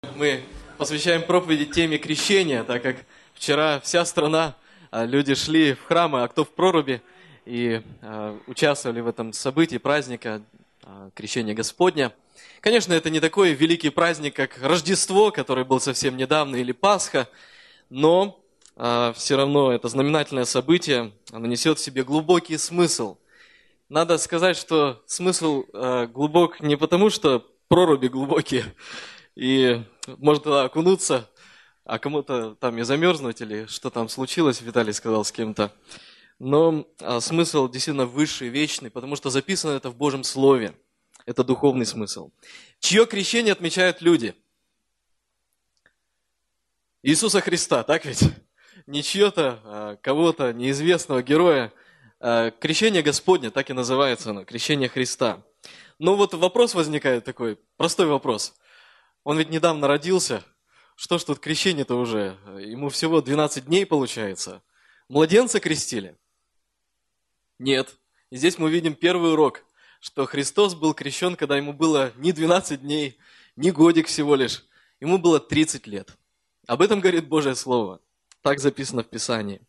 Мы посвящаем проповеди теме крещения, так как вчера вся страна, люди шли в храмы, а кто в проруби, и участвовали в этом событии праздника крещения Господня. Конечно, это не такой великий праздник, как Рождество, который был совсем недавно, или Пасха, но все равно это знаменательное событие, оно несет в себе глубокий смысл. Надо сказать, что смысл глубок не потому, что проруби глубокие, и можно туда окунуться, а кому-то там и замерзнуть, или что там случилось, Виталий сказал с кем-то. Но смысл действительно высший, вечный, потому что записано это в Божьем Слове. Это духовный смысл. Чье крещение отмечают люди? Иисуса Христа, так ведь? Не чье-то, кого-то, неизвестного героя. Крещение Господне, так и называется оно, крещение Христа. Но вот вопрос возникает такой, простой вопрос. Он ведь недавно родился. Что ж тут крещение-то уже? Ему всего 12 дней получается. Младенца крестили? Нет. И здесь мы видим первый урок, что Христос был крещен, когда ему было не 12 дней, не годик всего лишь. Ему было 30 лет. Об этом говорит Божье Слово. Так записано в Писании.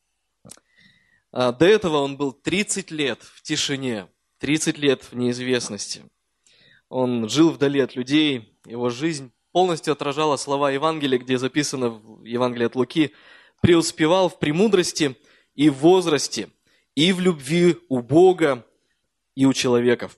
До этого он был 30 лет в тишине, 30 лет в неизвестности. Он жил вдали от людей, его жизнь полностью отражала слова Евангелия, где записано в Евангелии от Луки: «Преуспевал в премудрости и в возрасте, и в любви у Бога и у человеков».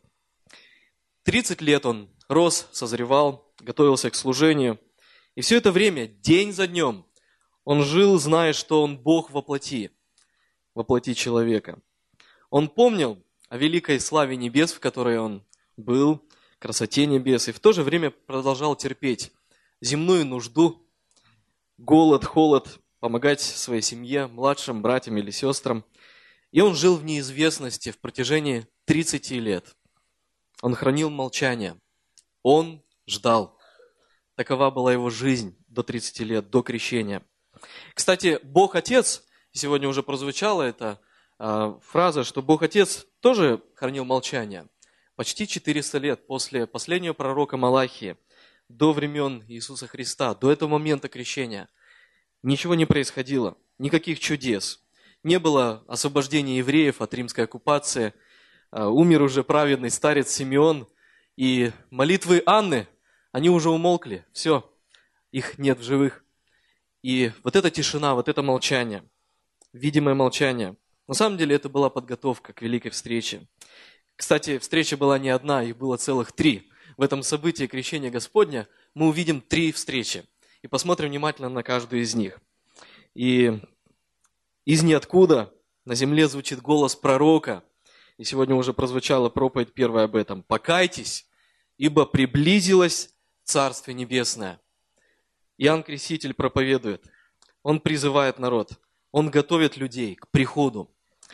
30 лет он рос, созревал, готовился к служению. И все это время, день за днем, он жил, зная, что он Бог во плоти человека. Он помнил о великой славе небес, в которой он был, красоте небес, и в то же время продолжал терпеть земную нужду, голод, холод, помогать своей семье, младшим братьям или сестрам. И он жил в неизвестности в протяжении 30 лет. Он хранил молчание. Он ждал. Такова была его жизнь до 30 лет, до крещения. Кстати, Бог Отец, сегодня уже прозвучала эта фраза, что Бог Отец тоже хранил молчание. Почти 400 лет после последнего пророка Малахии, до времен Иисуса Христа, до этого момента крещения, ничего не происходило, никаких чудес. Не было освобождения евреев от римской оккупации, умер уже праведный старец Симеон, и молитвы Анны, они уже умолкли, все, их нет в живых. И вот эта тишина, вот это молчание, видимое молчание, на самом деле это была подготовка к великой встрече. Кстати, встреча была не одна, их было целых 3. В этом событии крещения Господня мы увидим 3 встречи и посмотрим внимательно на каждую из них. И из ниоткуда на земле звучит голос пророка, и сегодня уже прозвучала проповедь первая об этом. «Покайтесь, ибо приблизилось Царствие Небесное». Иоанн Креститель проповедует, он призывает народ, он готовит людей к приходу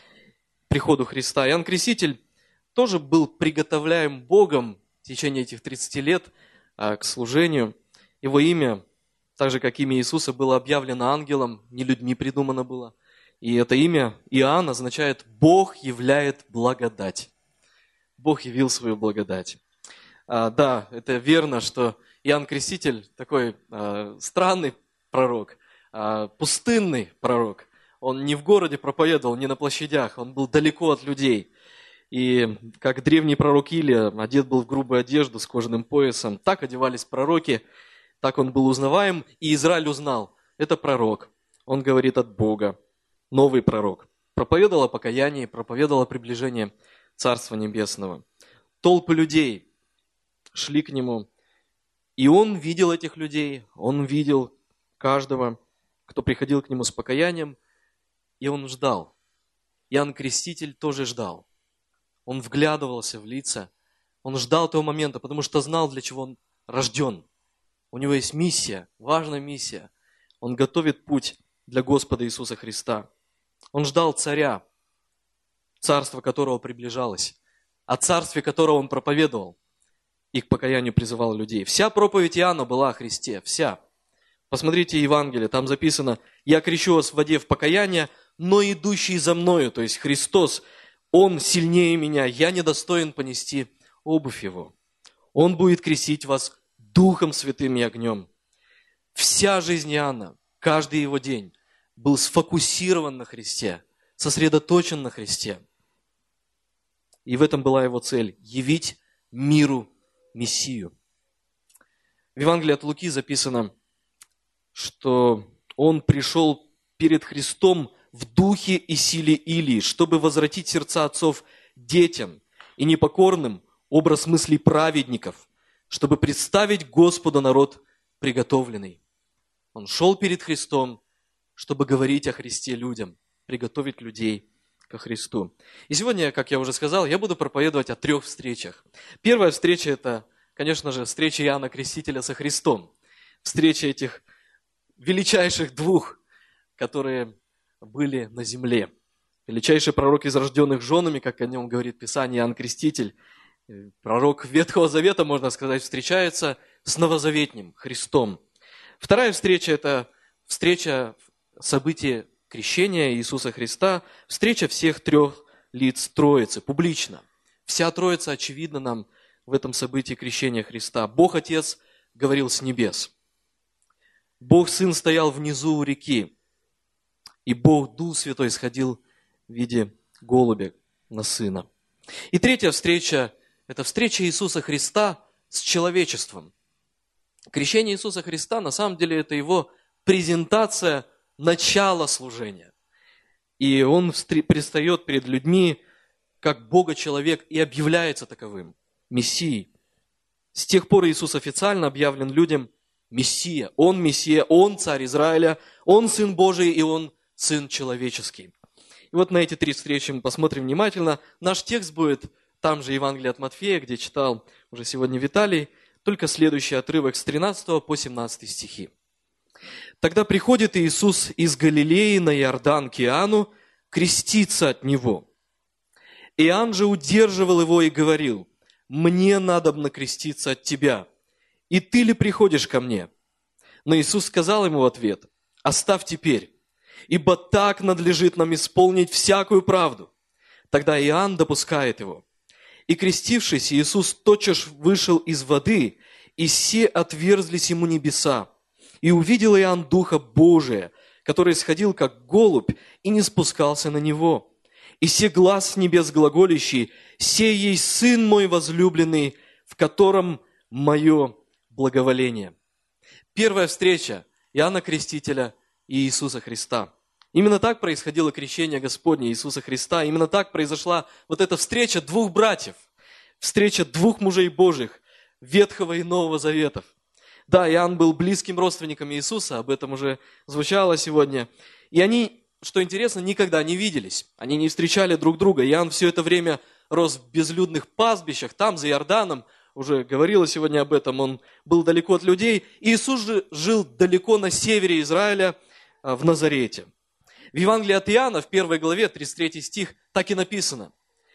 Христа. Иоанн Креститель тоже был приготовляем Богом в течение этих 30 лет к служению. Его имя, так же как имя Иисуса, было объявлено ангелом, не людьми придумано было. И это имя Иоанн означает «Бог являет благодать». Бог явил свою благодать. Да, это верно, что Иоанн Креститель такой странный пророк, пустынный пророк. Он не в городе проповедовал, не на площадях, он был далеко от людей. И как древний пророк Илия, одет был в грубую одежду с кожаным поясом. Так одевались пророки, так он был узнаваем. И Израиль узнал, это пророк, он говорит от Бога, новый пророк. Проповедовал о покаянии, проповедовал о приближении Царства Небесного. Толпы людей шли к нему, и он видел этих людей, он видел каждого, кто приходил к нему с покаянием, и он ждал. Иоанн Креститель тоже ждал. Он вглядывался в лица, он ждал того момента, потому что знал, для чего он рожден. У него есть миссия, важная миссия. Он готовит путь для Господа Иисуса Христа. Он ждал царя, царство которого приближалось, о царстве которого он проповедовал и к покаянию призывал людей. Вся проповедь Иоанна была о Христе, вся. Посмотрите Евангелие, там записано: «Я крещу вас в воде в покаяние, но идущий за мною», то есть Христос, Он сильнее меня, я недостоин понести обувь Его. Он будет крестить вас Духом Святым и огнем. Вся жизнь Иоанна, каждый его день был сфокусирован на Христе, сосредоточен на Христе. И в этом была его цель – явить миру Мессию. В Евангелии от Луки записано, что он пришел перед Христом в духе и силе Илии, чтобы возвратить сердца отцов детям и непокорным образ мыслей праведников, чтобы представить Господу народ приготовленный. Он шел перед Христом, чтобы говорить о Христе людям, приготовить людей ко Христу. И сегодня, как я уже сказал, я буду проповедовать о 3 встречах. Первая встреча – это, конечно же, встреча Иоанна Крестителя со Христом. Встреча этих величайших 2, которые были на земле. Величайший пророк из рожденных женами, как о нем говорит Писание, Иоанн Креститель. Пророк Ветхого Завета, можно сказать, встречается с новозаветним Христом. Вторая встреча – это встреча, события крещения Иисуса Христа, встреча всех 3 лиц Троицы, публично. Вся Троица очевидна нам в этом событии крещения Христа. Бог Отец говорил с небес. Бог Сын стоял внизу у реки. И Бог Дух Святой сходил в виде голубя на Сына. И третья встреча – это встреча Иисуса Христа с человечеством. Крещение Иисуса Христа, на самом деле, это его презентация начала служения. И он предстает перед людьми как Бога-человек и объявляется таковым, Мессией. С тех пор Иисус официально объявлен людям Мессия, Он царь Израиля, Он Сын Божий и Он Сын человеческий. И вот на эти 3 встречи мы посмотрим внимательно. Наш текст будет там же Евангелие от Матфея, где читал уже сегодня Виталий, только следующий отрывок с 13 по 17 стихи. «Тогда приходит Иисус из Галилеи на Иордан к Иоанну креститься от него. Иоанн же удерживал его и говорил: «Мне надобно креститься от тебя, и ты ли приходишь ко мне?» Но Иисус сказал ему в ответ: «Оставь теперь, ибо так надлежит нам исполнить всякую правду». Тогда Иоанн допускает его. И, крестившись, Иисус тотчас вышел из воды, и се отверзлись ему небеса. И увидел Иоанн Духа Божия, который сходил, как голубь, и не спускался на него. И се глас с небес глаголящий: «Сей есть Сын мой возлюбленный, в котором мое благоволение». Первая встреча Иоанна Крестителя и Иисуса Христа. Именно так происходило крещение Господне Иисуса Христа. Именно так произошла вот эта встреча 2 братьев. Встреча 2 мужей Божьих, Ветхого и Нового Заветов. Да, Иоанн был близким родственником Иисуса, об этом уже звучало сегодня. И они, что интересно, никогда не виделись. Они не встречали друг друга. Иоанн все это время рос в безлюдных пастбищах, там, за Иорданом. Уже говорила сегодня об этом, он был далеко от людей. Иисус же жил далеко на севере Израиля, в Назарете. В Евангелии от Иоанна, в 1 главе, 33 стих, так и написано: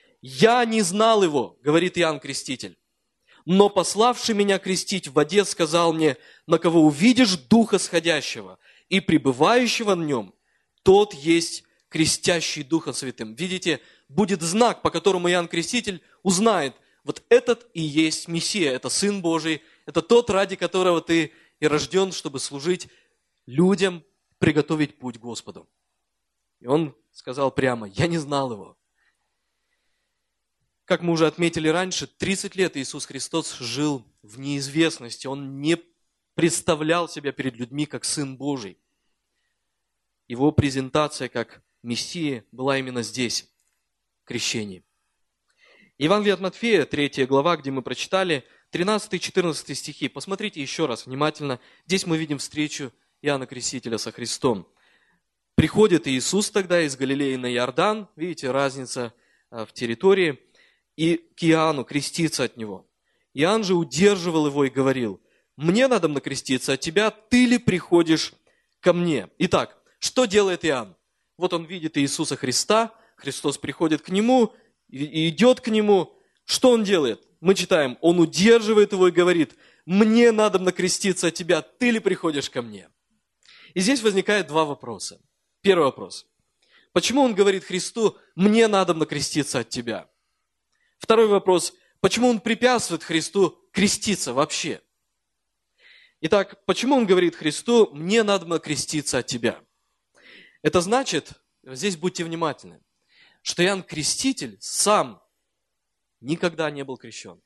«Я не знал его, — говорит Иоанн Креститель, — но пославший меня крестить в воде сказал мне: на кого увидишь Духа сходящего и пребывающего в нем, тот есть крестящий Духом Святым». Видите, будет знак, по которому Иоанн Креститель узнает: вот этот и есть Мессия, это Сын Божий, это тот, ради которого ты и рожден, чтобы служить людям, приготовить путь Господу. И он сказал прямо: я не знал его. Как мы уже отметили раньше, 30 лет Иисус Христос жил в неизвестности. Он не представлял себя перед людьми как Сын Божий. Его презентация как Мессии была именно здесь, в крещении. Евангелие от Матфея, 3 глава, где мы прочитали, 13-14 стихи. Посмотрите еще раз внимательно. Здесь мы видим встречу Иоанна Крестителя со Христом. Приходит Иисус тогда из Галилеи на Иордан, видите, разница в территории, и к Иоанну креститься от него. Иоанн же удерживал его и говорил: «Мне надо креститься от тебя, ты ли приходишь ко мне?» Итак, что делает Иоанн? Вот он видит Иисуса Христа, Христос приходит к нему и идет к нему. Что он делает? Мы читаем, он удерживает его и говорит: «Мне надо креститься от тебя, ты ли приходишь ко мне?» И здесь возникает 2 вопроса. Первый вопрос: почему он говорит Христу: «Мне надо креститься от тебя»? Второй вопрос: почему он препятствует Христу креститься вообще? Итак, почему он говорит Христу: «Мне надо креститься от тебя»? Это значит, здесь будьте внимательны, что Иоанн Креститель сам никогда не был крещен.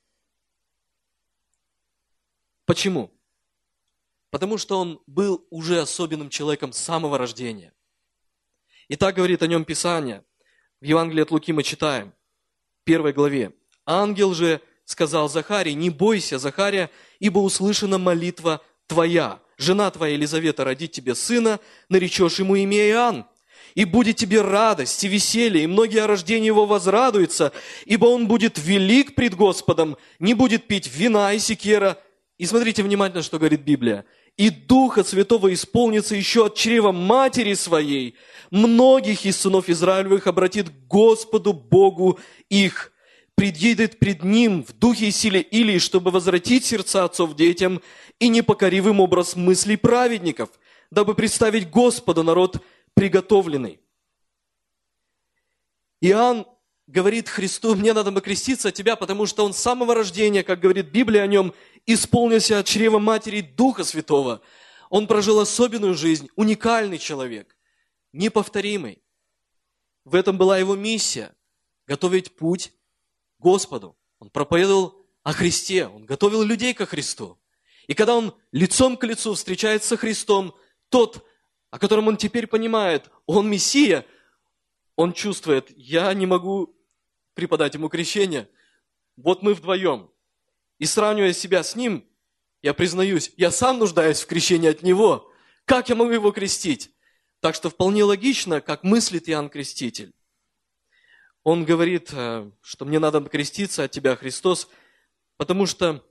Почему? Потому что он был уже особенным человеком с самого рождения. И так говорит о нем Писание. В Евангелии от Луки мы читаем, в 1 главе. «Ангел же сказал Захарии: не бойся, Захария, ибо услышана молитва твоя. Жена твоя Елизавета родит тебе сына, наречешь ему имя Иоанн. И будет тебе радость и веселье, и многие о рождении его возрадуются, ибо он будет велик пред Господом, не будет пить вина и секера». И смотрите внимательно, что говорит Библия. «И Духа Святого исполнится еще от чрева матери своей. Многих из сынов Израилевых обратит к Господу Богу их. Предъедет пред Ним в духе и силе Илии, чтобы возвратить сердца отцов детям и непокоривым образ мыслей праведников, дабы представить Господу народ приготовленный». Иоанн говорит Христу: «Мне надо креститься от тебя», потому что он с самого рождения, как говорит Библия о нем, исполнился от чрева матери Духа Святого. Он прожил особенную жизнь, уникальный человек, неповторимый. В этом была его миссия – готовить путь к Господу. Он проповедовал о Христе, он готовил людей ко Христу. И когда он лицом к лицу встречается со Христом, тот, о котором он теперь понимает, он Мессия, он чувствует: я не могу преподать ему крещение. Вот мы вдвоем. И сравнивая себя с ним, я признаюсь, я сам нуждаюсь в крещении от него. Как я могу его крестить? Так что вполне логично, как мыслит Иоанн Креститель. Он говорит, что мне надо креститься от тебя, Христос, потому что,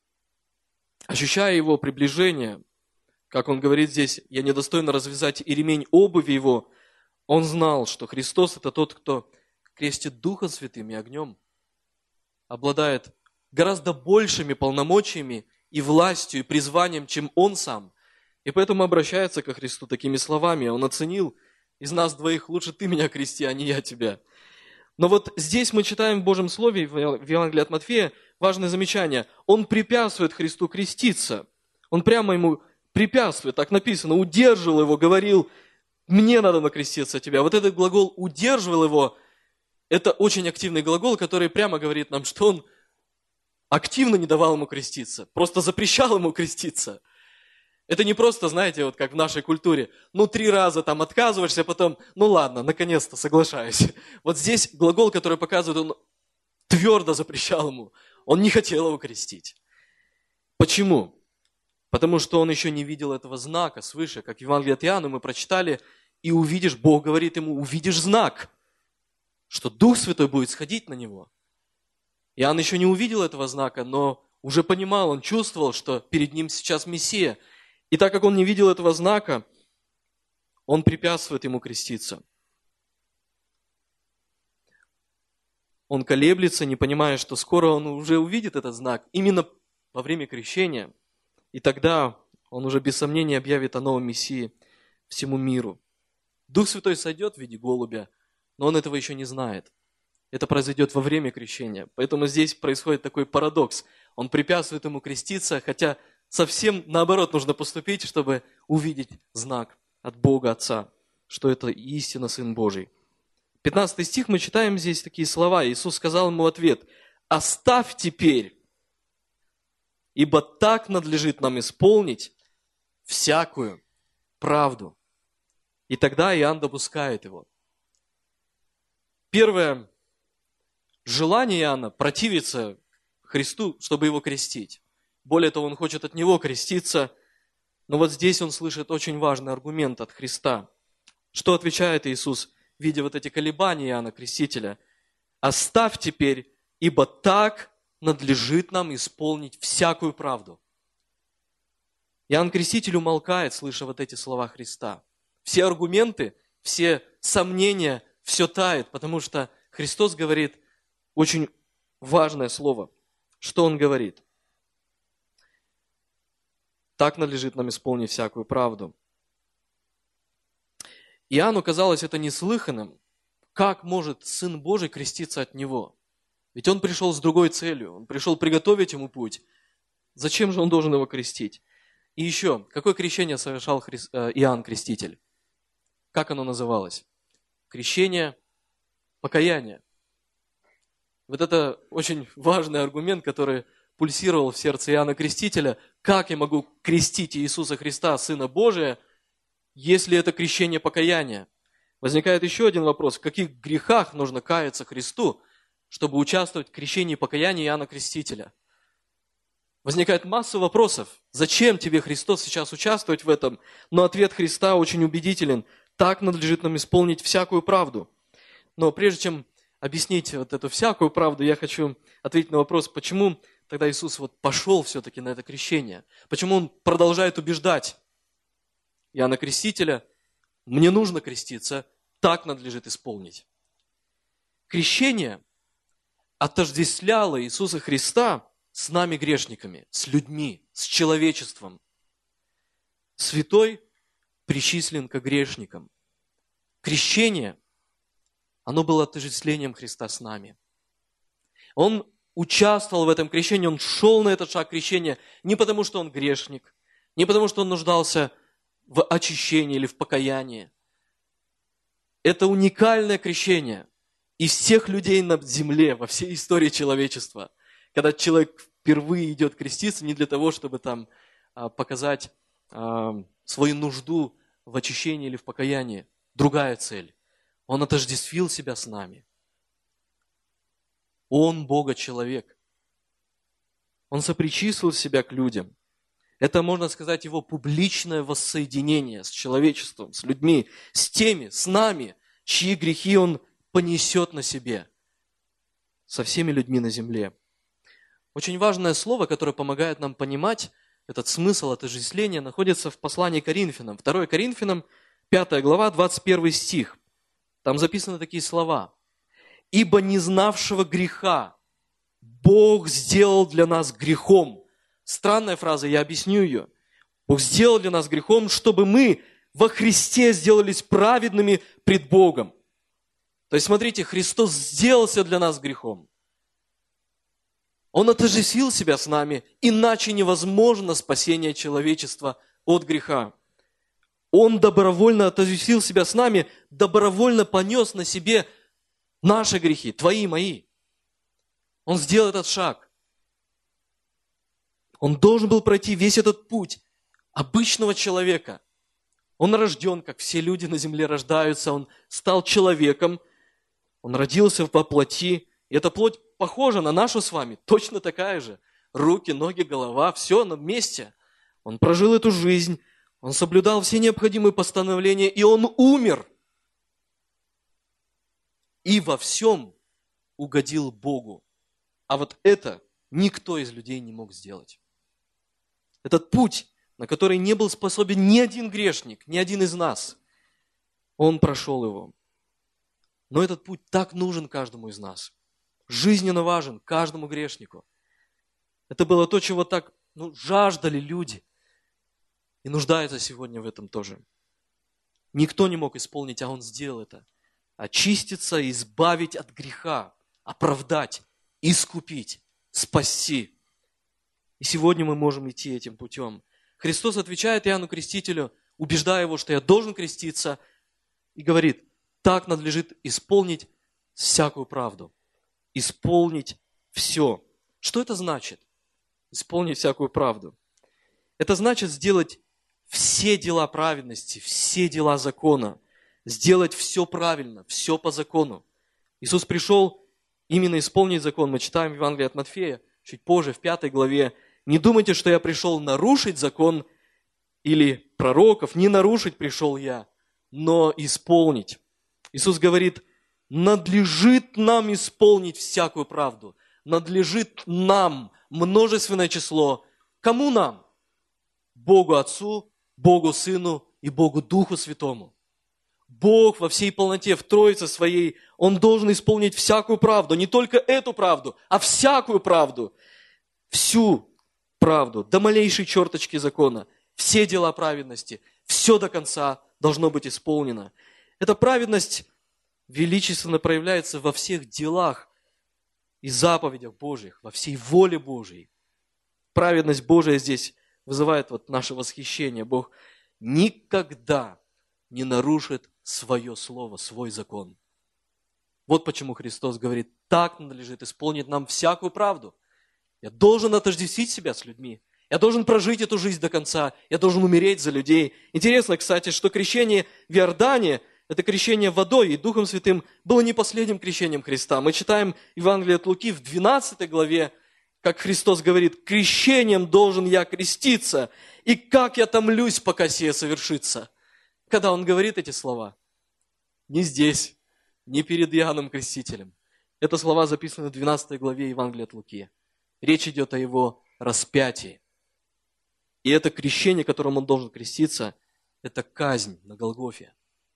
ощущая его приближение, как он говорит здесь: я недостойно развязать и ремень обуви его, он знал, что Христос – это тот, кто крестит Духом Святым и огнем, обладает гораздо большими полномочиями и властью, и призванием, чем он сам. И поэтому обращается ко Христу такими словами. Он оценил: из нас двоих лучше ты меня крести, а не я тебя. Но вот здесь мы читаем в Божьем Слове, в Евангелии от Матфея, важное замечание. Он препятствует Христу креститься. Он прямо ему препятствует, так написано, удерживал его, говорил: мне надо креститься от тебя. Вот этот глагол «удерживал его» – это очень активный глагол, который прямо говорит нам, что он активно не давал ему креститься, просто запрещал ему креститься. Это не просто, знаете, вот как в нашей культуре, 3 раза там отказываешься, а потом, ладно, наконец-то соглашаюсь. Вот здесь глагол, который показывает, он твердо запрещал ему, он не хотел его крестить. Почему? Потому что он еще не видел этого знака свыше, как в Евангелии от Иоанна мы прочитали, и увидишь, Бог говорит ему: увидишь знак, что Дух Святой будет сходить на него. Иоанн еще не увидел этого знака, но уже понимал, он чувствовал, что перед ним сейчас Мессия. И так как он не видел этого знака, он препятствует ему креститься. Он колеблется, не понимая, что скоро он уже увидит этот знак, именно во время крещения. И тогда он уже без сомнения объявит о новом Мессии всему миру. Дух Святой сойдет в виде голубя, но он этого еще не знает. Это произойдет во время крещения. Поэтому здесь происходит такой парадокс. Он препятствует ему креститься, хотя совсем наоборот нужно поступить, чтобы увидеть знак от Бога Отца, что это истинно Сын Божий. 15 стих мы читаем здесь такие слова. Иисус сказал ему в ответ: «Оставь теперь, ибо так надлежит нам исполнить всякую правду». И тогда Иоанн допускает его. Первое желание Иоанна противиться Христу, чтобы его крестить. Более того, он хочет от него креститься. Но вот здесь он слышит очень важный аргумент от Христа. Что отвечает Иисус, видя вот эти колебания Иоанна Крестителя? «Оставь теперь, ибо так надлежит нам исполнить всякую правду». Иоанн Креститель умолкает, слыша вот эти слова Христа. Все аргументы, все сомнения, все тает, потому что Христос говорит очень важное слово. Что Он говорит? Так надлежит нам исполнить всякую правду. Иоанну казалось это неслыханным. Как может Сын Божий креститься от Него? Ведь Он пришел с другой целью. Он пришел приготовить Ему путь. Зачем же Он должен Его крестить? И еще, какое крещение совершал Иоанн Креститель? Как оно называлось? Крещение покаяния. Вот это очень важный аргумент, который пульсировал в сердце Иоанна Крестителя. Как я могу крестить Иисуса Христа, Сына Божия, если это крещение покаяния? Возникает еще один вопрос. В каких грехах нужно каяться Христу, чтобы участвовать в крещении покаяния Иоанна Крестителя? Возникает масса вопросов. Зачем тебе, Христос, сейчас участвовать в этом? Но ответ Христа очень убедителен. Так надлежит нам исполнить всякую правду. Но прежде чем объяснить вот эту всякую правду, я хочу ответить на вопрос, почему тогда Иисус вот пошел все-таки на это крещение? Почему Он продолжает убеждать Иоанна Крестителя, мне нужно креститься, так надлежит исполнить. Крещение отождествляло Иисуса Христа с нами грешниками, с людьми, с человечеством. Святой причислен к грешникам. Крещение, оно было отождествлением Христа с нами. Он участвовал в этом крещении, он шел на этот шаг крещения не потому, что он грешник, не потому, что он нуждался в очищении или в покаянии. Это уникальное крещение из всех людей на земле, во всей истории человечества. Когда человек впервые идет креститься не для того, чтобы там показать свою нужду в очищении или в покаянии. Другая цель. Он отождествил себя с нами. Он Бога-человек. Он сопричислил себя к людям. Это, можно сказать, его публичное воссоединение с человечеством, с людьми, с теми, с нами, чьи грехи он понесет на себе, со всеми людьми на земле. Очень важное слово, которое помогает нам понимать этот смысл отождествления, находится в послании к Коринфянам. 2 Коринфянам, 5 глава, 21 стих. Там записаны такие слова. «Ибо не знавшего греха Бог сделал для нас грехом». Странная фраза, я объясню ее. Бог сделал для нас грехом, чтобы мы во Христе сделались праведными пред Богом. То есть, смотрите, Христос сделался для нас грехом. Он отождествил себя с нами, иначе невозможно спасение человечества от греха. Он добровольно отождествил себя с нами, добровольно понес на себе наши грехи, твои, мои. Он сделал этот шаг. Он должен был пройти весь этот путь обычного человека. Он рожден, как все люди на земле рождаются, он стал человеком, он родился во плоти, и эта плоть похожа на нашу с вами, точно такая же. Руки, ноги, голова, все на месте. Он прожил эту жизнь, он соблюдал все необходимые постановления, и он умер. И во всем угодил Богу. А вот это никто из людей не мог сделать. Этот путь, на который не был способен ни один грешник, ни один из нас, он прошел его. Но этот путь так нужен каждому из нас. Жизненно важен каждому грешнику. Это было то, чего так жаждали люди. И нуждаются сегодня в этом тоже. Никто не мог исполнить, а он сделал это. Очиститься, избавить от греха, оправдать, искупить, спасти. И сегодня мы можем идти этим путем. Христос отвечает Иоанну Крестителю, убеждая его, что я должен креститься, и говорит, так надлежит исполнить всякую правду. Исполнить все. Что это значит? Исполнить всякую правду. Это значит сделать все дела праведности, все дела закона. Сделать все правильно, все по закону. Иисус пришел именно исполнить закон. Мы читаем в Евангелии от Матфея, чуть позже, в 5 главе. Не думайте, что я пришел нарушить закон или пророков. Не нарушить пришел я, но исполнить. Иисус говорит, надлежит нам исполнить всякую правду. Надлежит нам множественное число. Кому нам? Богу Отцу, Богу Сыну и Богу Духу Святому. Бог во всей полноте, в Троице Своей, Он должен исполнить всякую правду. Не только эту правду, а всякую правду. Всю правду, до малейшей черточки закона. Все дела праведности, все до конца должно быть исполнено. Эта праведность величественно проявляется во всех делах и заповедях Божьих, во всей воле Божьей. Праведность Божия здесь вызывает вот наше восхищение. Бог никогда не нарушит свое слово, свой закон. Вот почему Христос говорит, так надлежит исполнить нам всякую правду. Я должен отождествить себя с людьми. Я должен прожить эту жизнь до конца. Я должен умереть за людей. Интересно, кстати, что крещение в Иордане, это крещение водой и Духом Святым, было не последним крещением Христа. Мы читаем Евангелие от Луки в 12 главе, как Христос говорит, крещением должен я креститься, и как я томлюсь, пока сие совершится. Когда Он говорит эти слова, не здесь, не перед Иоанном Крестителем. Это слова записаны в 12 главе Евангелия от Луки. Речь идет о Его распятии. И это крещение, которым Он должен креститься, это казнь на Голгофе.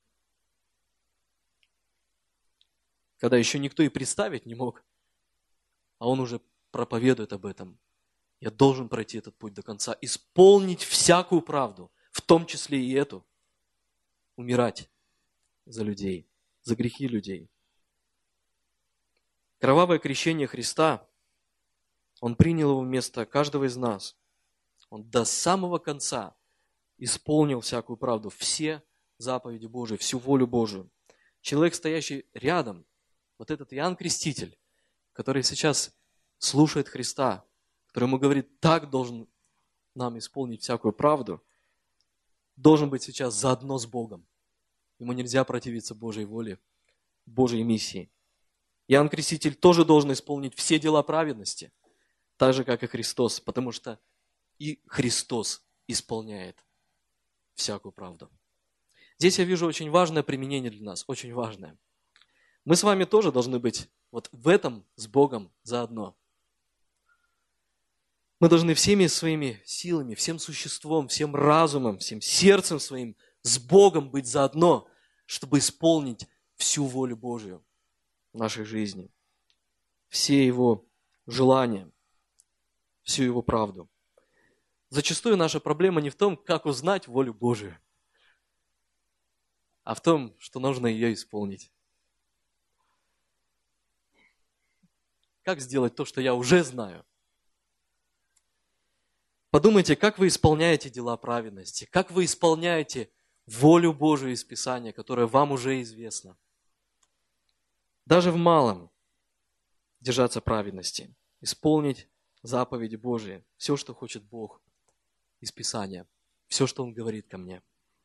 Когда еще никто и представить не мог, а Он уже проповедует об этом. Я должен пройти этот путь до конца, исполнить всякую правду, в том числе и эту, умирать за людей, за грехи людей. Кровавое крещение Христа, Он принял его вместо каждого из нас. Он до самого конца исполнил всякую правду, все заповеди Божии, всю волю Божию. Человек, стоящий рядом, вот этот Иоанн Креститель, который сейчас слушает Христа, который ему говорит, так должен нам исполнить всякую правду, должен быть сейчас заодно с Богом. Ему нельзя противиться Божьей воле, Божьей миссии. Иоанн Креститель тоже должен исполнить все дела праведности, так же, как и Христос, потому что и Христос исполняет всякую правду. Здесь я вижу очень важное применение для нас, очень важное. Мы с вами тоже должны быть вот в этом с Богом заодно. Мы должны всеми своими силами, всем существом, всем разумом, всем сердцем своим с Богом быть заодно, чтобы исполнить всю волю Божию в нашей жизни. Все Его желания, всю Его правду. Зачастую наша проблема не в том, как узнать волю Божию, а в том, что нужно ее исполнить. Как сделать то, что я уже знаю? Подумайте, как вы исполняете дела праведности, как вы исполняете волю Божию из Писания, которая вам уже известна. Даже в малом держаться праведности, исполнить заповеди Божии, все, что хочет Бог из Писания, все, что Он говорит ко мне.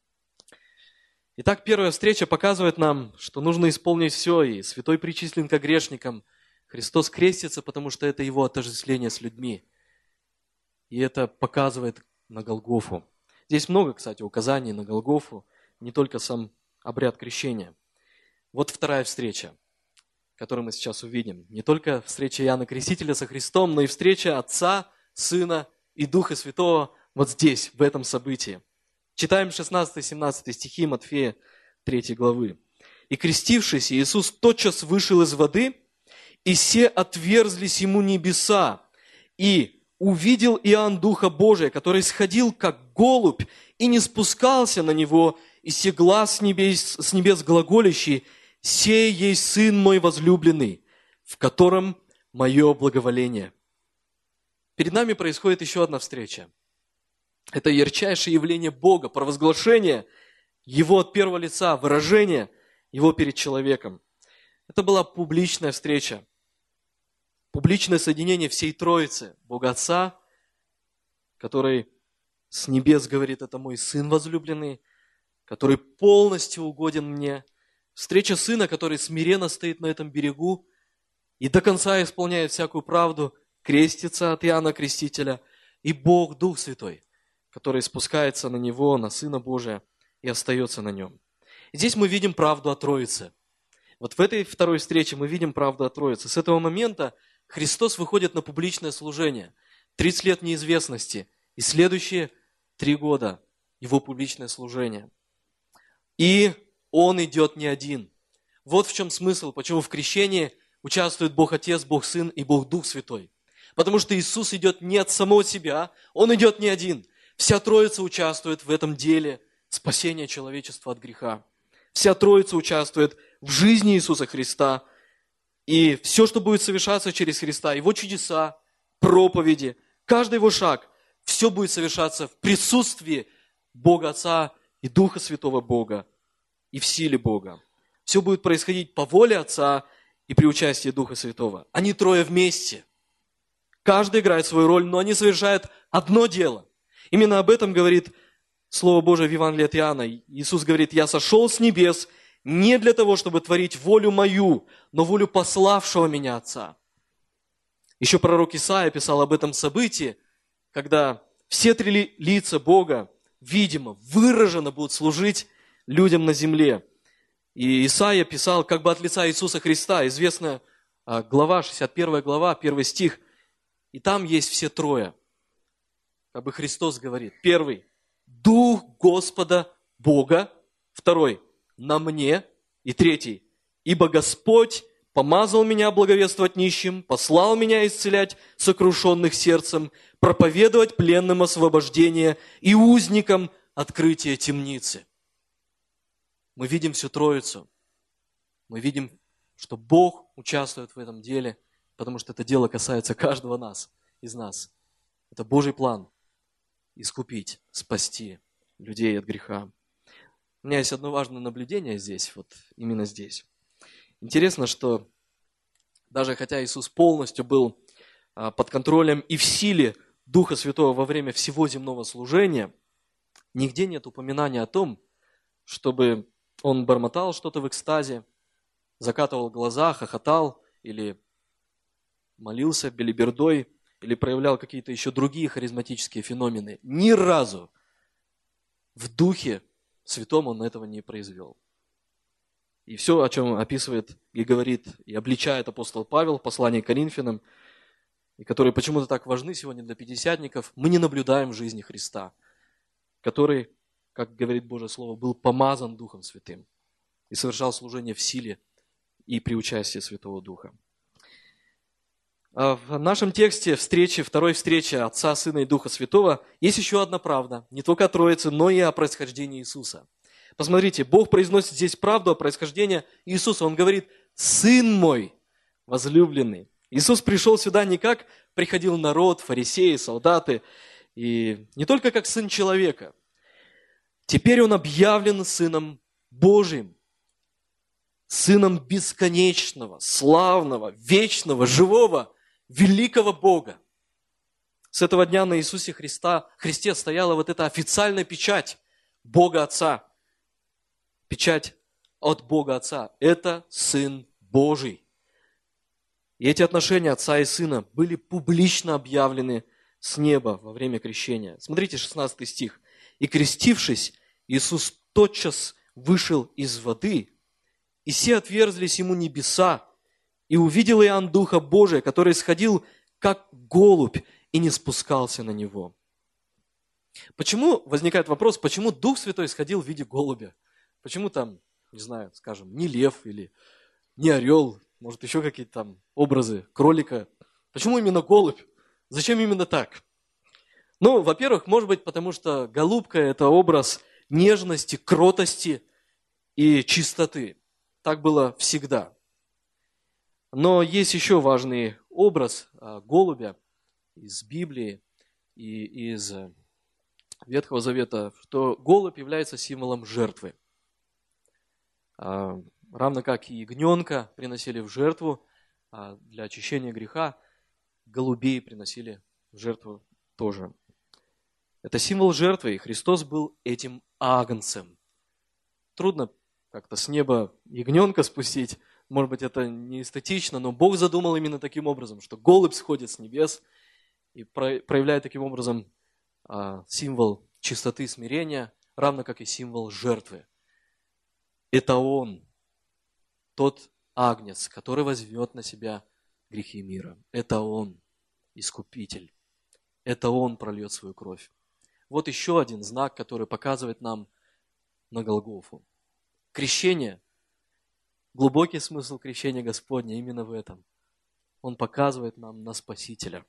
Итак, первая встреча показывает нам, что нужно исполнить все, и святой причислен ко грешникам. Христос крестится, потому что это Его отождествление с людьми. И это показывает на Голгофу. Здесь много, кстати, указаний на Голгофу, не только сам обряд крещения. Вот вторая встреча, которую мы сейчас увидим. Не только встреча Иоанна Крестителя со Христом, но и встреча Отца, Сына и Духа Святого вот здесь, в этом событии. Читаем 16-17 стихи Матфея 3 главы. «И крестившись, Иисус тотчас вышел из воды, и се отверзлись Ему небеса, и увидел Иоанн Духа Божия, который сходил, как голубь, и не спускался на Него, и се глас с небес глаголящий, «Сей есть Сын мой возлюбленный, в котором мое благоволение». Перед нами происходит еще одна встреча. Это ярчайшее явление Бога, провозглашение Его от первого лица, выражение Его перед человеком. Это была публичная встреча, публичное соединение всей Троицы, Бога Отца, который с небес говорит, это мой Сын возлюбленный, который полностью угоден мне. Встреча Сына, который смиренно стоит на этом берегу и до конца исполняет всякую правду, крестится от Иоанна Крестителя, и Бог, Дух Святой, который спускается на Него, на Сына Божия, и остается на Нем. И здесь мы видим правду о Троице. Вот в этой второй встрече мы видим правду о Троице. С этого момента Христос выходит на публичное служение. 30 лет неизвестности и следующие 3 года Его публичное служение. И Он идет не один. Вот в чем смысл, почему в крещении участвует Бог Отец, Бог Сын и Бог Дух Святой. Потому что Иисус идет не от самого себя, Он идет не один. Вся Троица участвует в этом деле спасения человечества от греха. Вся Троица участвует в жизни Иисуса Христа. И все, что будет совершаться через Христа, Его чудеса, проповеди, каждый Его шаг, Все будет совершаться в присутствии Бога Отца и Духа Святого Бога, и в силе Бога. Все будет происходить по воле Отца и при участии Духа Святого. Они трое вместе. Каждый играет свою роль, но они совершают одно дело. Именно об этом говорит Слово Божие в Евангелии от Иоанна. Иисус говорит: «Я сошел с небес не для того, чтобы творить волю мою, но волю пославшего меня Отца». Еще пророк Исаия писал об этом событии, когда все три лица Бога, видимо, выраженно будут служить людям на земле. И Исаия писал как бы от лица Иисуса Христа, известная глава, 61 глава, 1 стих. И там есть все трое. Как бы Христос говорит. Первый – Дух Господа Бога. Второй – на мне. И третий – ибо Господь помазал меня благовествовать нищим, послал меня исцелять сокрушенных сердцем, проповедовать пленным освобождение и узникам открытие темницы. Мы видим всю Троицу. Мы видим, что Бог участвует в этом деле, потому что это дело касается каждого из нас. Это Божий план – искупить, спасти людей от греха. У меня есть одно важное наблюдение здесь, вот именно здесь. Интересно, что даже хотя Иисус полностью был под контролем и в силе Духа Святого во время всего земного служения, нигде нет упоминания о том, чтобы Он бормотал что-то в экстазе, закатывал глаза, хохотал или молился белибердой, или проявлял какие-то еще другие харизматические феномены. Ни разу в Духе Святом Он этого не произвел. И все, о чем описывает и говорит, и обличает апостол Павел в послании к Коринфянам, и которые почему-то так важны сегодня для пятидесятников, мы не наблюдаем в жизни Христа, который, как говорит Божье Слово, был помазан Духом Святым и совершал служение в силе и при участии Святого Духа. В нашем тексте второй встречи Отца, Сына и Духа Святого есть еще одна правда, не только о Троице, но и о происхождении Иисуса. Посмотрите, Бог произносит здесь правду о происхождении Иисуса. Он говорит: «Сын мой возлюбленный». Иисус пришел сюда не как приходил народ, фарисеи, солдаты, и не только как Сын человека. Теперь Он объявлен Сыном Божиим, Сыном бесконечного, славного, вечного, живого, великого Бога. С этого дня на Иисусе Христе стояла вот эта официальная печать Бога Отца. Печать от Бога Отца. Это Сын Божий. И эти отношения Отца и Сына были публично объявлены с неба во время крещения. Смотрите, 16 стих. «И крестившись, Иисус тотчас вышел из воды, и все отверзлись ему небеса, и увидел Иоанн Духа Божия, который сходил, как голубь, и не спускался на него». Почему, возникает вопрос, почему Дух Святой сходил в виде голубя? Почему там, не знаю, скажем, не лев или не орел, может еще какие-то там образы кролика? Почему именно голубь? Зачем именно так? Ну, во-первых, может быть, потому что голубка – это образ нежности, кротости и чистоты. Так было всегда. Но есть еще важный образ голубя из Библии и из Ветхого Завета, что голубь является символом жертвы. Равно как и ягненка приносили в жертву для очищения греха, голубей приносили в жертву тоже. Это символ жертвы, и Христос был этим агнцем. Трудно как-то с неба ягненка спустить, может быть, это не эстетично, но Бог задумал именно таким образом, что голубь сходит с небес и проявляет таким образом символ чистоты и смирения, равно как и символ жертвы. Это Он, тот агнец, который возьмет на себя грехи мира. Это Он, Искупитель. Это Он прольет свою кровь. Вот еще один знак, который показывает нам на Голгофу. Крещение, глубокий смысл крещения Господня именно в этом. Он показывает нам на Спасителя.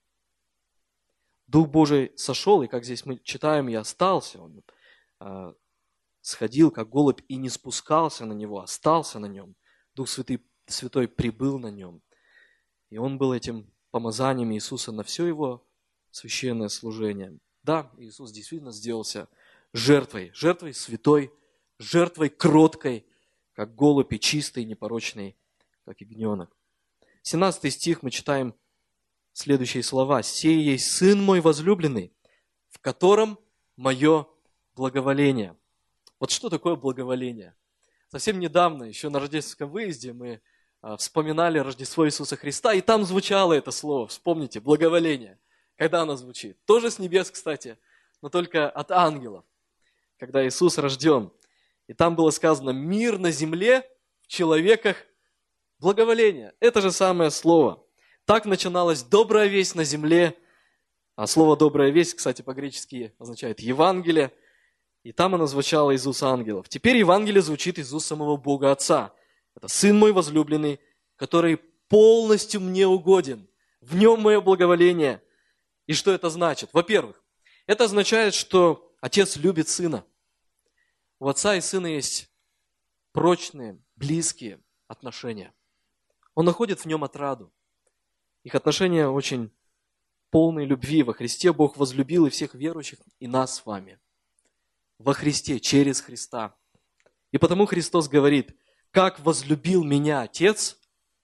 Дух Божий сошел, и как здесь мы читаем, и остался. Он сходил, как голубь, и не спускался на него, остался на нем. Дух Святой прибыл на нем. И он был этим помазанием Иисуса на все его священное служение. Да, Иисус действительно сделался жертвой святой, жертвой кроткой, как голубь, и чистой, непорочной, как ягненок. 17 стих мы читаем следующие слова. «Сей есть Сын мой возлюбленный, в котором мое благоволение». Вот что такое благоволение? Совсем недавно, еще на рождественском выезде, мы вспоминали Рождество Иисуса Христа, и там звучало это слово, вспомните, благоволение. Когда оно звучит? Тоже с небес, кстати, но только от ангелов, когда Иисус рожден. И там было сказано: «Мир на земле, в человеках благоволение». Это же самое слово. Так начиналась добрая весть на земле. А слово «добрая весть», кстати, по-гречески означает «Евангелие». И там оно звучало из уст ангелов. Теперь Евангелие звучит из уст самого Бога Отца. Это Сын мой возлюбленный, который полностью мне угоден. В нем мое благоволение. И что это значит? Во-первых, это означает, что Отец любит Сына. У Отца и Сына есть прочные, близкие отношения. Он находит в нем отраду. Их отношения очень полные любви. Во Христе Бог возлюбил и всех верующих, и нас с вами. Во Христе, через Христа. И потому Христос говорит: «Как возлюбил меня Отец,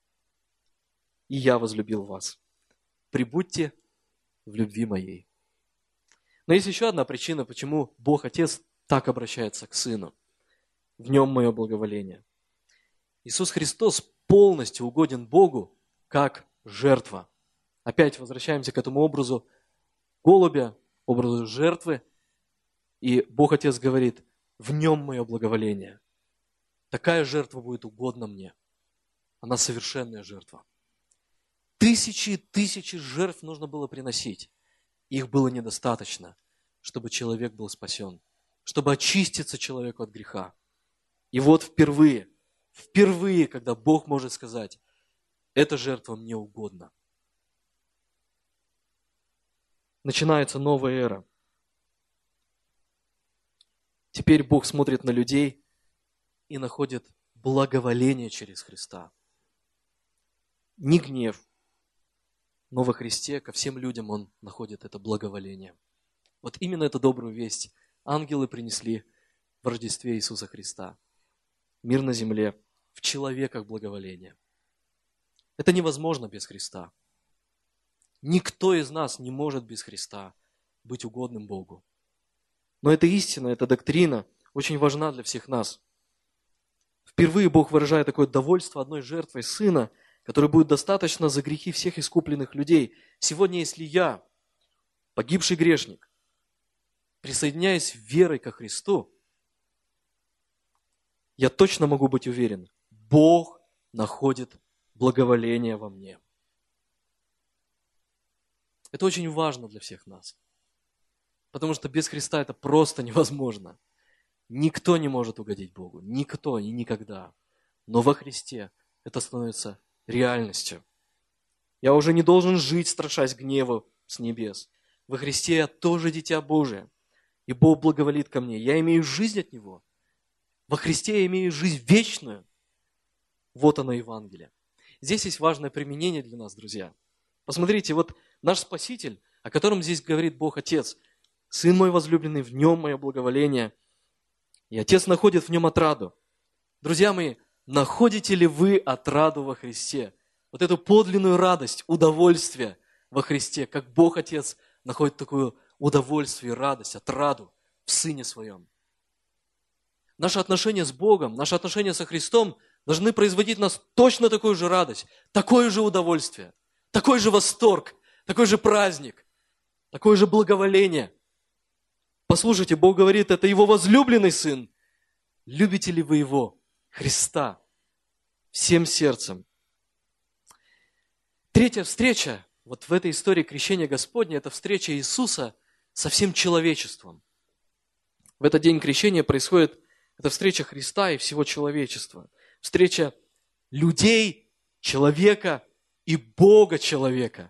и я возлюбил вас. Прибудьте в любви моей». Но есть еще одна причина, почему Бог Отец так обращается к Сыну. В нем мое благоволение. Иисус Христос полностью угоден Богу как жертва. Опять возвращаемся к этому образу голубя, образу жертвы. И Бог Отец говорит: в нем мое благоволение. Такая жертва будет угодна мне. Она совершенная жертва. Тысячи и тысячи жертв нужно было приносить. Их было недостаточно, чтобы человек был спасен, чтобы очиститься человеку от греха. И вот впервые, когда Бог может сказать: эта жертва мне угодна. Начинается новая эра. Теперь Бог смотрит на людей и находит благоволение через Христа. Не гнев, но во Христе ко всем людям Он находит это благоволение. Вот именно эту добрую весть ангелы принесли в Рождестве Иисуса Христа. Мир на земле, в человеках благоволение. Это невозможно без Христа. Никто из нас не может без Христа быть угодным Богу. Но эта истина, эта доктрина очень важна для всех нас. Впервые Бог выражает такое довольство одной жертвой Сына, которой будет достаточно за грехи всех искупленных людей. Сегодня, если я, погибший грешник, присоединяясь верой ко Христу, я точно могу быть уверен: Бог находит благоволение во мне. Это очень важно для всех нас. Потому что без Христа это просто невозможно. Никто не может угодить Богу. Никто и никогда. Но во Христе это становится реальностью. Я уже не должен жить, страшась гнева с небес. Во Христе я тоже дитя Божие. И Бог благоволит ко мне. Я имею жизнь от Него. Во Христе я имею жизнь вечную. Вот оно Евангелие. Здесь есть важное применение для нас, друзья. Посмотрите, вот наш Спаситель, о котором здесь говорит Бог Отец: «Сын мой возлюбленный, в нем мое благоволение». И Отец находит в нем отраду. Друзья мои, находите ли вы отраду во Христе? Вот эту подлинную радость, удовольствие во Христе, как Бог Отец находит такое удовольствие, радость, отраду в Сыне Своем. Наши отношения с Богом, наши отношения со Христом должны производить в нас точно такую же радость, такое же удовольствие, такой же восторг, такой же праздник, такое же благоволение. Послушайте, Бог говорит: это Его возлюбленный Сын. Любите ли вы Его, Христа, всем сердцем? Третья встреча вот в этой истории крещения Господня — это встреча Иисуса со всем человечеством. В этот день крещения происходит эта встреча Христа и всего человечества. Встреча людей, человека и Бога-человека.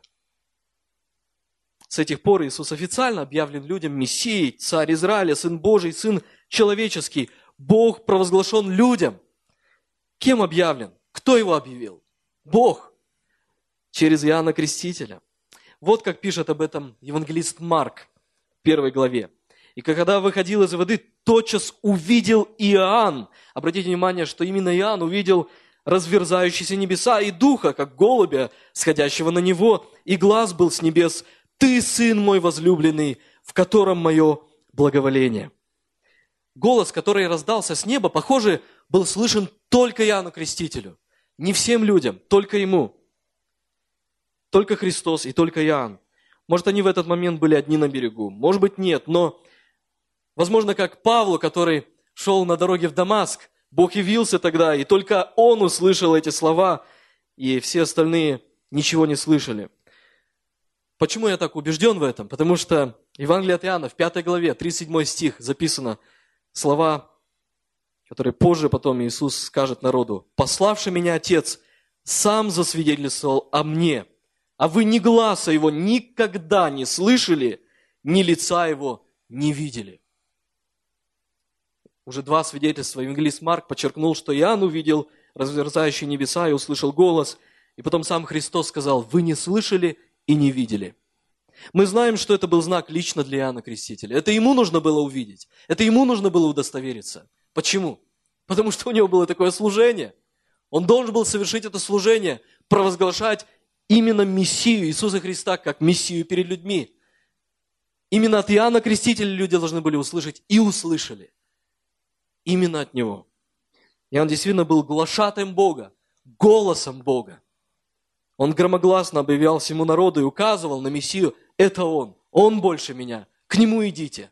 С этих пор Иисус официально объявлен людям Мессией, Царь Израиля, Сын Божий, Сын человеческий. Бог провозглашен людям. Кем объявлен? Кто его объявил? Бог. Через Иоанна Крестителя. Вот как пишет об этом евангелист Марк в 1 главе. «И когда выходил из воды, тотчас увидел Иоанн». Обратите внимание, что именно Иоанн увидел разверзающиеся небеса и духа, как голубя, сходящего на него, и глас был с небес: «Ты, Сын мой возлюбленный, в котором мое благоволение». Голос, который раздался с неба, похоже, был слышен только Иоанну Крестителю. Не всем людям, только ему. Только Христос и только Иоанн. Может, они в этот момент были одни на берегу, может быть, нет, но, возможно, как Павлу, который шел на дороге в Дамаск, Бог явился тогда, и только он услышал эти слова, и все остальные ничего не слышали. Почему я так убежден в этом? Потому что Евангелие от Иоанна в 5 главе, 37 стих, записано слова, которые позже потом Иисус скажет народу: «Пославший меня Отец сам засвидетельствовал о мне, а вы ни гласа его никогда не слышали, ни лица его не видели». Уже 2 свидетельства. Евангелист Марк подчеркнул, что Иоанн увидел разверзающие небеса и услышал голос. И потом сам Христос сказал: «Вы не слышали и не видели». Мы знаем, что это был знак лично для Иоанна Крестителя. Это ему нужно было увидеть. Это ему нужно было удостовериться. Почему? Потому что у него было такое служение. Он должен был совершить это служение, провозглашать именно Мессию Иисуса Христа как Мессию перед людьми. Именно от Иоанна Крестителя люди должны были услышать и услышали. Именно от него. И он действительно был глашатаем Бога, голосом Бога. Он громогласно объявлял всему народу и указывал на Мессию: это Он больше меня, к Нему идите.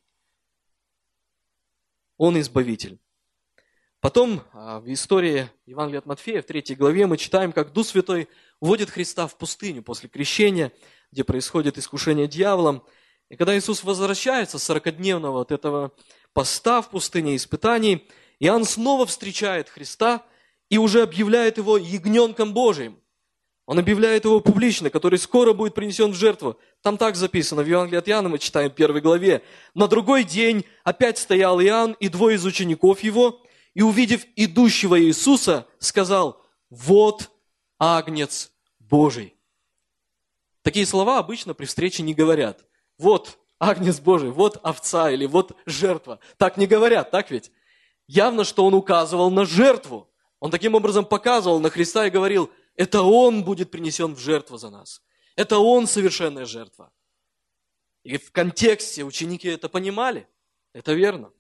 Он избавитель. Потом в истории Евангелия от Матфея в 3 главе мы читаем, как Дух Святой вводит Христа в пустыню после крещения, где происходит искушение дьяволом. И когда Иисус возвращается с 40-дневного от этого поста в пустыне испытаний, Иоанн снова встречает Христа и уже объявляет его ягненком Божиим. Он объявляет его публично, который скоро будет принесен в жертву. Там так записано в Евангелии от Иоанна, мы читаем в 1 главе. «На другой день опять стоял Иоанн и 2 из учеников его, и, увидев идущего Иисуса, сказал: вот Агнец Божий». Такие слова обычно при встрече не говорят. Вот Агнец Божий, вот овца или вот жертва. Так не говорят, так ведь? Явно, что он указывал на жертву. Он таким образом показывал на Христа и говорил: это Он будет принесен в жертву за нас. Это Он совершенная жертва. И в контексте ученики это понимали. Это верно.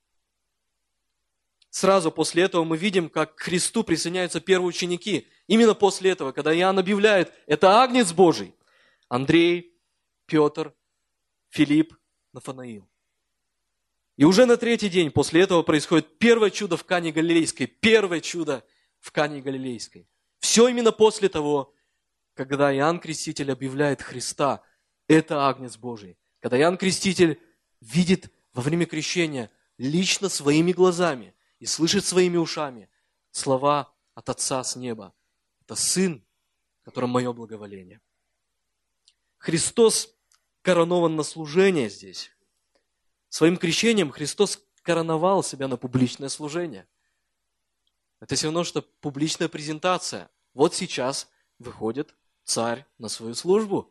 Сразу после этого мы видим, как к Христу присоединяются первые ученики. Именно после этого, когда Иоанн объявляет: это Агнец Божий. Андрей, Петр, Филипп, Нафанаил. И уже на 3-й день после этого происходит первое чудо в Кане Галилейской. Первое чудо в Кане Галилейской. Все именно после того, когда Иоанн Креститель объявляет Христа: это Агнец Божий. Когда Иоанн Креститель видит во время крещения лично своими глазами и слышит своими ушами слова от Отца с неба: это Сын, в котором мое благоволение. Христос коронован на служение здесь. Своим крещением Христос короновал себя на публичное служение. Это все равно, что публичная презентация. Вот сейчас выходит царь на свою службу.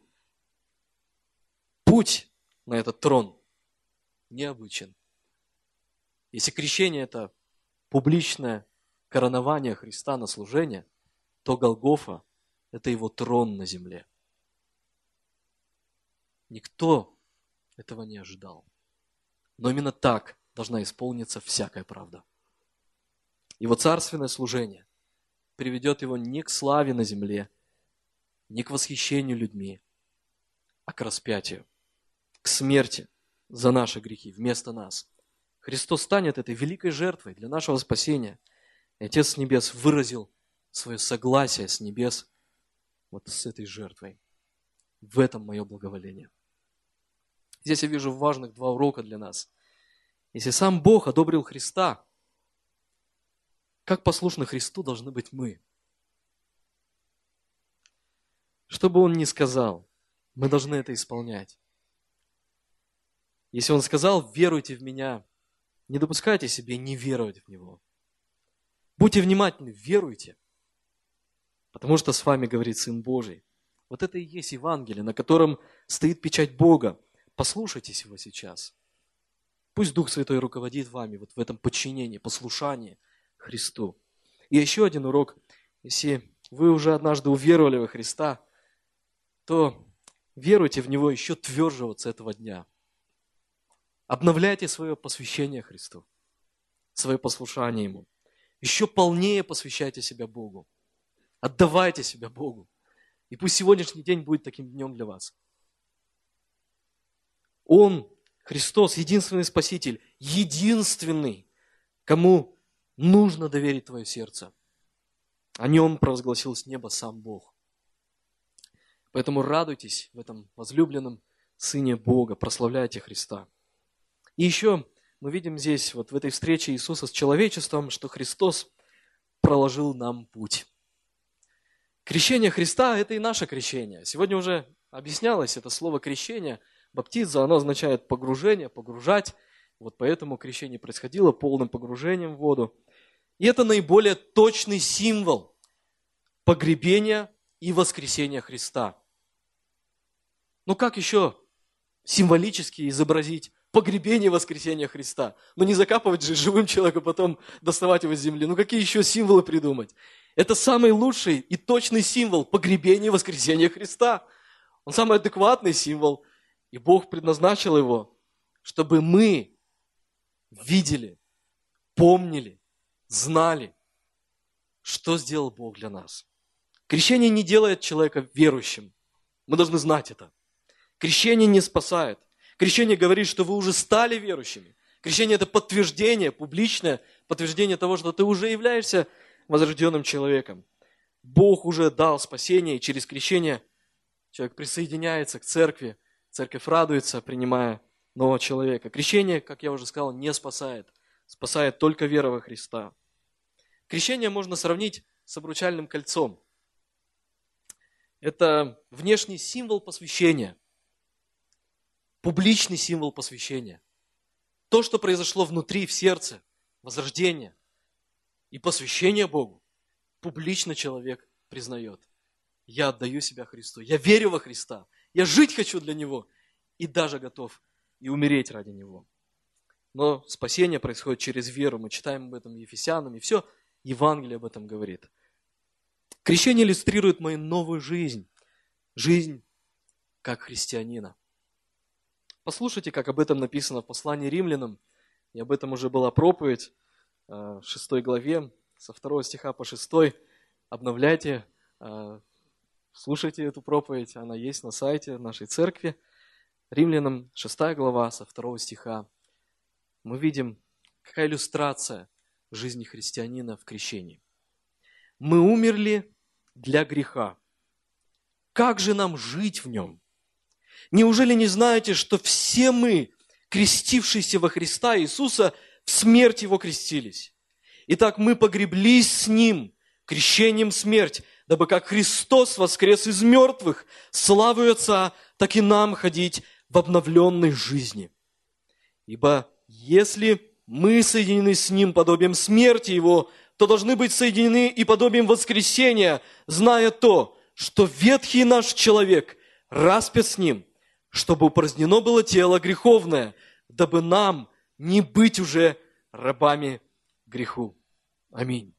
Путь на этот трон необычен. Если крещение – это публичное коронование Христа на служение, то Голгофа – это его трон на земле. Никто этого не ожидал. Но именно так должна исполниться всякая правда. Его царственное служение приведет его не к славе на земле, не к восхищению людьми, а к распятию, к смерти за наши грехи вместо нас. Христос станет этой великой жертвой для нашего спасения. И Отец с небес выразил свое согласие с небес вот с этой жертвой. В этом мое благоволение. Здесь я вижу важных 2 урока для нас. Если сам Бог одобрил Христа, как послушны Христу должны быть мы? Что бы Он ни сказал, мы должны это исполнять. Если Он сказал: веруйте в Меня, не допускайте себе не веровать в Него. Будьте внимательны, веруйте, потому что с вами говорит Сын Божий. Вот это и есть Евангелие, на котором стоит печать Бога. Послушайтесь его сейчас. Пусть Дух Святой руководит вами вот в этом подчинении, послушании Христу. И еще один урок. Если вы уже однажды уверовали во Христа, то веруйте в Него еще тверже вот с этого дня. Обновляйте свое посвящение Христу, свое послушание Ему. Еще полнее посвящайте себя Богу. Отдавайте себя Богу. И пусть сегодняшний день будет таким днем для вас. Он, Христос, единственный Спаситель, единственный, кому нужно доверить твое сердце. О нем провозгласил с неба сам Бог. Поэтому радуйтесь в этом возлюбленном Сыне Бога, прославляйте Христа. И еще мы видим здесь, вот в этой встрече Иисуса с человечеством, что Христос проложил нам путь. Крещение Христа – это и наше крещение. Сегодня уже объяснялось это слово крещение. Баптиза, оно означает погружение, погружать. Вот поэтому крещение происходило полным погружением в воду. И это наиболее точный символ погребения и воскресения Христа. Ну как еще символически изобразить погребение и воскресения Христа? Ну не закапывать же живым человека, потом доставать его с земли. Ну какие еще символы придумать? Это самый лучший и точный символ погребения и воскресения Христа. Он самый адекватный символ. И Бог предназначил его, чтобы мы видели, помнили, знали, что сделал Бог для нас. Крещение не делает человека верующим. Мы должны знать это. Крещение не спасает. Крещение говорит, что вы уже стали верующими. Крещение – это подтверждение, публичное подтверждение того, что ты уже являешься возрожденным человеком. Бог уже дал спасение, и через крещение человек присоединяется к церкви. Церковь радуется, принимая нового человека. Крещение, как я уже сказал, не спасает. Спасает только вера во Христа. Крещение можно сравнить с обручальным кольцом. Это внешний символ посвящения. Публичный символ посвящения. То, что произошло внутри, в сердце, возрождение и посвящение Богу, публично человек признает. Я отдаю себя Христу, я верю во Христа, я жить хочу для Него и даже готов и умереть ради Него. Но спасение происходит через веру. Мы читаем об этом в Ефесянам, и все Евангелие об этом говорит. Крещение иллюстрирует мою новую жизнь. Жизнь как христианина. Послушайте, как об этом написано в послании Римлянам. И об этом уже была проповедь в 6 главе, со 2 стиха по 6. Обновляйте, слушайте эту проповедь. Она есть на сайте нашей церкви. Римлянам 6 глава, со 2 стиха. Мы видим, какая иллюстрация жизни христианина в крещении. Мы умерли для греха. Как же нам жить в нем? Неужели не знаете, что все мы, крестившиеся во Христа Иисуса, в смерть Его крестились? Итак, мы погреблись с Ним крещением в смерть, дабы как Христос воскрес из мертвых, славою Отца, так и нам ходить в обновленной жизни. Ибо если мы соединены с Ним подобием смерти Его, то должны быть соединены и подобием воскресения, зная то, что ветхий наш человек распят с Ним, чтобы упразднено было тело греховное, дабы нам не быть уже рабами греху. Аминь.